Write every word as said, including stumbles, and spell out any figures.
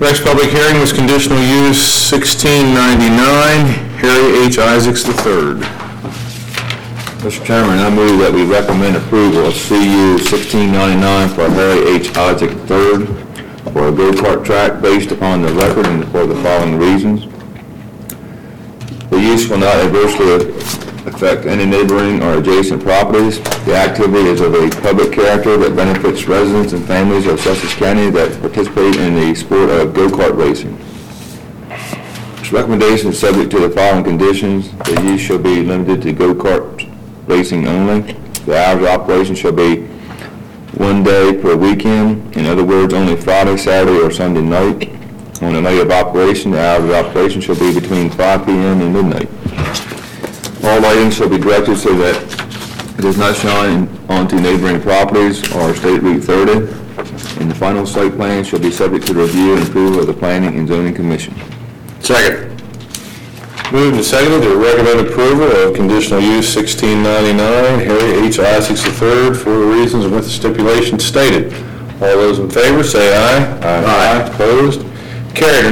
Next public hearing was conditional use sixteen ninety-nine, Harry H. Isaacs the third. Mister Chairman, I move that we recommend approval of C U sixteen ninety-nine for Harry H. Isaac the third for a go-kart track based upon the record and for the following reasons. The use will not adversely affect any neighboring or adjacent properties. The activity is of a public character that benefits residents and families of Sussex County that participate in the sport of go-kart racing. This recommendation is subject to the following conditions. The use shall be limited to go-kart racing only. The hours of operation shall be one day per weekend. In other words, only Friday, Saturday, or Sunday night. On the night of operation, the hours of operation shall be between five p.m. and midnight. All lighting shall be directed so that it does not shine onto neighboring properties or State Route thirty. And the final site plan shall be subject to review and approval of the Planning and Zoning Commission. Second. Moved and seconded to recommend approval of conditional use sixteen ninety-nine, Harry H. Isaacs the third, for the reasons and with the stipulations stated. All those in favor say aye. Aye. Opposed? Carried.